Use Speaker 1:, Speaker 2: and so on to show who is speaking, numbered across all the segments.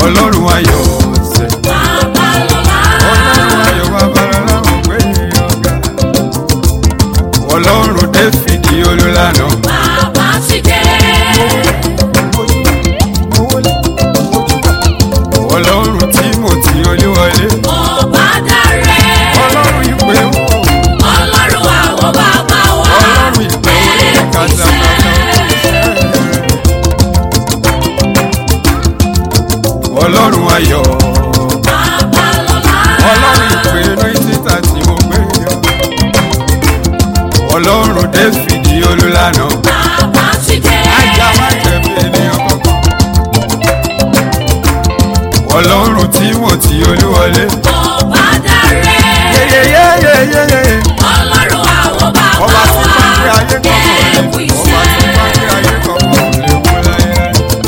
Speaker 1: ọlọ́run ayọ̀ ṣe.
Speaker 2: Babalọ́lá.
Speaker 1: Ọlọ́run ayọ̀ babalọ́lá ò gbé ọ̀gá. Ọlọ́run Dáfídì olùlànà.
Speaker 2: Bàbá ti dé.
Speaker 1: Ọlọ́run Tímótì Olúwọlé.
Speaker 2: Ọba dáre.
Speaker 1: Ọlọ́run ìpè wò.
Speaker 2: Ọlọ́run àwọn bàbá wa.
Speaker 1: Ọlọ́run ìpè wò kàtàkàtà. Ọlọ́run ayọ̀.
Speaker 2: Babalọ́lá.
Speaker 1: Ọlọ́run ìpè títà tí mo gbé yọ. Ọlọ́run Dáfídì olùlànà.
Speaker 2: Bàbá ti dé.
Speaker 1: Ajá má jẹ̀bi ènìyàn kankan. Ọlọ́run Tímótì Olúwọlé.
Speaker 2: Ọba dáre.
Speaker 1: Yeyeyeyeyeye.
Speaker 2: Ọlọ́run àwọn bàbá
Speaker 1: Ọba tí
Speaker 2: wa.
Speaker 1: máa ń gbé ayé kọ̀ọ̀kan lé.
Speaker 2: Ẹ̀kú
Speaker 1: Ọba
Speaker 2: iṣẹ́.
Speaker 1: tí máa ń gbé ayé kọ̀ọ̀kan lé kú láyé.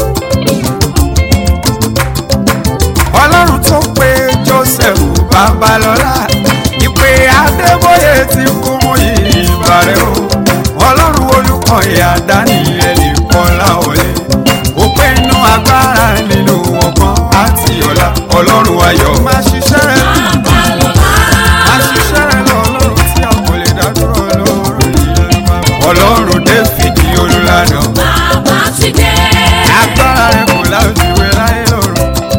Speaker 1: Ọlọ́run tó pe Joseph Babalọ́lá. Ìpè Adébóyè ti kún mú ìbàrẹ̀ o. Ọlọ́run Olúkọ̀yà Dáníẹ́lì Kọ́láwọlé. Ó pé inú agbára nínú ọgbọ́n àti ọlá. Ọlọ́run ayọ̀ máa ṣiṣẹ́ rẹ̀.
Speaker 2: Babalọ́lá.
Speaker 1: Máa ṣiṣẹ́ rẹ̀ lọ Ọlọ́run tí a kò lè dá dúró lórí ilẹ̀ bàbá. Ọlọ́run Dáfídì olùlànà.
Speaker 2: Bàbá ti dé.
Speaker 1: Agbára rẹ̀ kò láfiwé láyé lọ́run.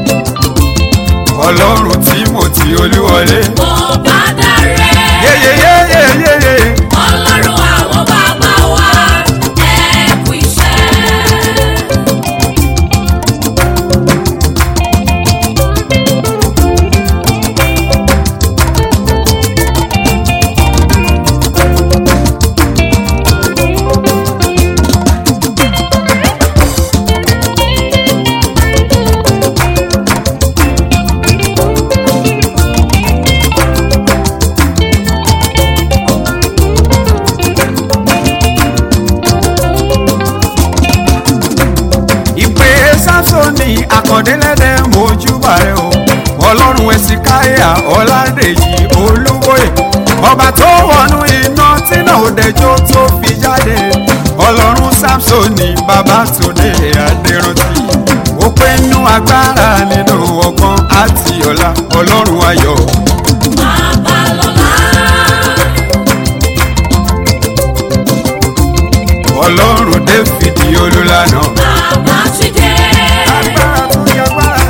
Speaker 1: Ọlọ́run Tímótì Olúwọlé.
Speaker 2: Ọba dáre.
Speaker 1: Yeyeyeyeyeye.
Speaker 2: Ọlọ́run àwọn bàbá wa. Ẹ̀kú iṣẹ́.
Speaker 1: Ìpè Sámsónì Àkàndélẹ́dẹ́ mojúbà rẹ̀ o. Ọlọ́run Ẹ̀sìkáyà Ọládèjì Olúbóyè. Ọba tó wọnú iná tí náà ò dẹjọ́ tó fi jáde. Ọlọ́run Sámsónì Babátúndé Adérántí. Ó pé inú agbára nínú ọgbọ́n àti ọlá. Ọlọ́run ayọ̀.
Speaker 2: Babalọ́lá.
Speaker 1: Ọlọ́run Dáfídì olùlànà.
Speaker 2: Bàbá ti dé.
Speaker 1: Agbára tó yẹ agbára.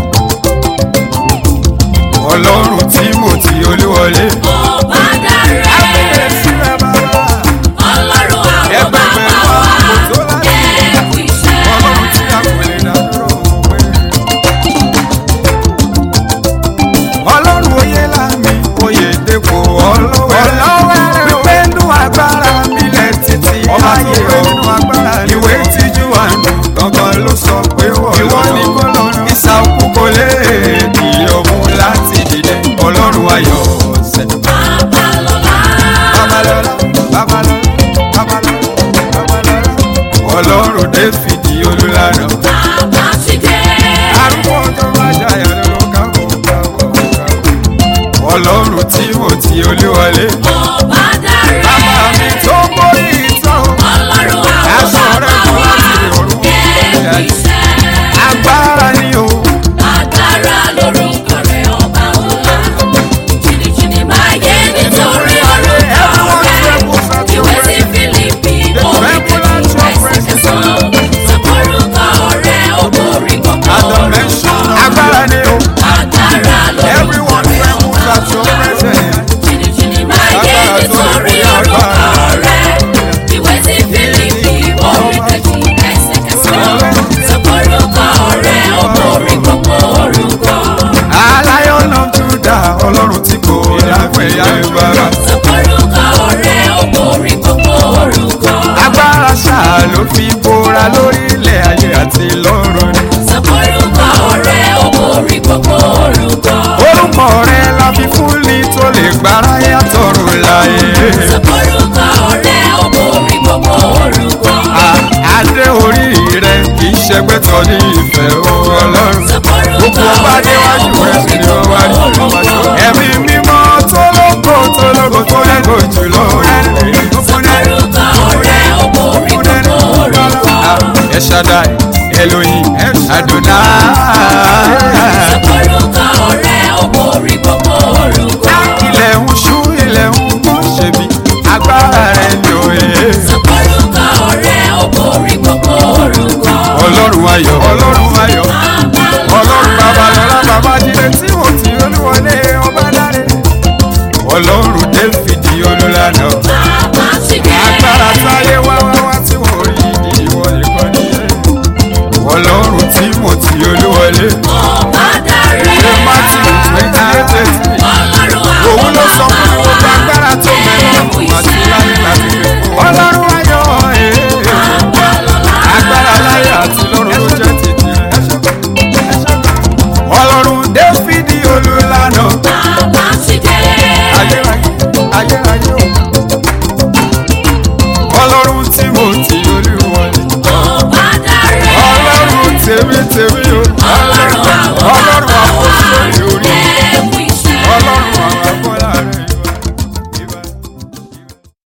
Speaker 1: Ọlọ́run Tímótì Olúwọlé.
Speaker 2: Ọba dáre.
Speaker 1: Sílẹ̀ bàbá.
Speaker 2: Ọlọ́run àwọn bàbá wa. Ẹ̀kú iṣẹ́.
Speaker 1: Ọlọ́run tí a kò lè dá dúró pé. Ọlọ́run oyè lámì oyè dépò ọlọ́wẹ́. Wípé nú agbára mi lẹ̀ títí ayé o. Ìwé tíjú àánú gangan ló sọ pé ìwọ ni kọ́lọ́run. Ìsà òkú kò lè di ọ̀hún láti dìde. Ọlọ́run ayọ̀ ṣẹ.
Speaker 2: Babalọ́lá.
Speaker 1: Babalọ́lá, Babalọ́lá, Babalọ́lá, Babalọ́lá. Ọlọ́run Dáfídì olùlànà.
Speaker 2: Bàbá ti dé.
Speaker 1: Arúgbó ọjọ́ máa ṣàyà lọ́wọ́ káwọ́ káwọ́ káwọ́. Ọlọ́run Tímótì Olúwọlé.
Speaker 2: Ọba dáre.
Speaker 1: Bàbá mi tó borí ìtàn.
Speaker 2: Ọlọ́run àwọn
Speaker 1: Aṣọ rẹ̀
Speaker 2: bàbá
Speaker 1: kò
Speaker 2: wa.
Speaker 1: láti ọ̀run.
Speaker 2: Ẹ̀kú iṣẹ́.
Speaker 1: Agbára ni o.
Speaker 2: Agbára lórúkọ rẹ̀ ọba ńlá. Jìnnìjìnnì máa yé nítorí orúkọ rẹ̀. Ìwé sí Fílípì orí kejì ẹsẹ̀ kẹsàn-án. Sọ̀kòrúkọ rẹ̀ ó borí gbogbo orúkọ.
Speaker 1: Agbára ni o.
Speaker 2: Agbára lórúkọ
Speaker 1: Everyone
Speaker 2: rẹ̀
Speaker 1: trembles
Speaker 2: ọba
Speaker 1: at your
Speaker 2: ńlá.
Speaker 1: presence.
Speaker 2: Jìnnìjìnnì máa yé nítorí orúkọ rẹ̀. Ìwé sí Fílípì orí kejì ẹsẹ̀ kẹsàn-án. Sọ̀kòrúkọ rẹ̀ ó borí gbogbo orúkọ.
Speaker 1: Lion of Judah, Ọlọ́run tí kò dápẹ́ ya ìbára.
Speaker 2: Sọ̀kòrúkọ rẹ̀ ó borí gbogbo orúkọ.
Speaker 1: Agbára ṣáà ló fi bora lórí ilẹ̀ ayé àti lọ́run ni.
Speaker 2: Sọ̀kòrúkọ rẹ̀ ó borí gbogbo orúkọ.
Speaker 1: Orúkọ rẹ̀ la fi fún ni tó lè gbára yàtọ̀run láyé.
Speaker 2: Sọ̀kòrúkọ rẹ̀ ó borí gbogbo orúkọ.
Speaker 1: Adé orí rẹ̀ kì í ṣẹgbẹ́ tọ́ ní ìfẹ́ o Ọlọ́run.